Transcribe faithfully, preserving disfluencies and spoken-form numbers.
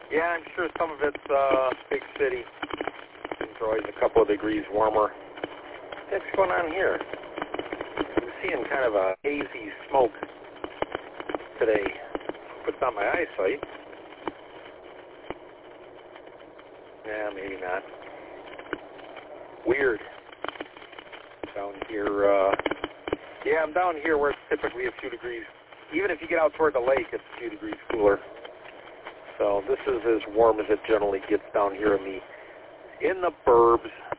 Yeah, I'm sure some of it's uh, big city. It's always a couple of degrees warmer. What's going on here? I'm seeing kind of a hazy smoke today. Puts on my eyesight. Yeah, maybe not. Weird. Down here, uh, yeah, I'm down here where it's typically a few degrees. Even if you get out toward the lake, it's a few degrees cooler. So this is as warm as it generally gets down here in the in the burbs.